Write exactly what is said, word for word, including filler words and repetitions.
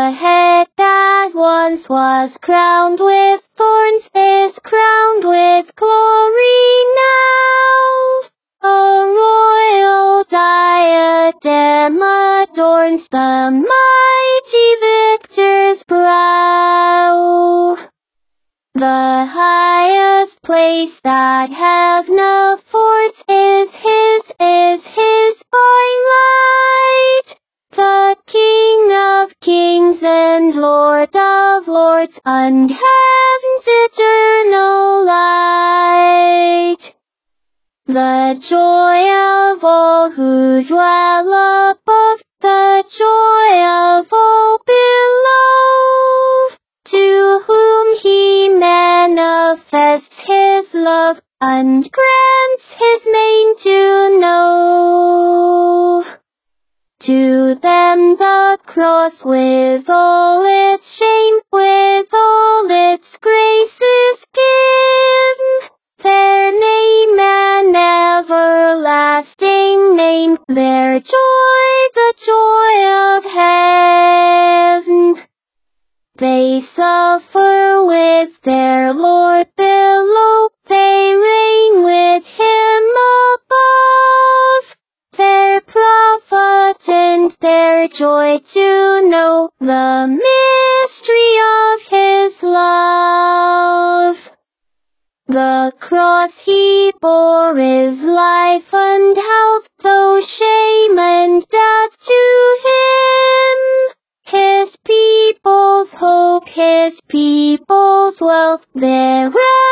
The head that once was crowned with thorns is crowned with glory now. A royal diadem adorns the mighty victor's brow. The highest place that heaven affords is his, is his by right. The King of kings and Lord of lords, and heaven's eternal light. The joy of all who dwell above, the joy of all below, to whom he manifests his love, and grants his name to know. To them the cross with all its shame, with all its grace is given, their name an everlasting name, their joy the joy of heaven. They suffer with their Lord below, they reign with him above, their profit and their joy to know the mystery of his love. The cross he bore is life and health, though shame and death to him. His people's hope, his people's wealth, their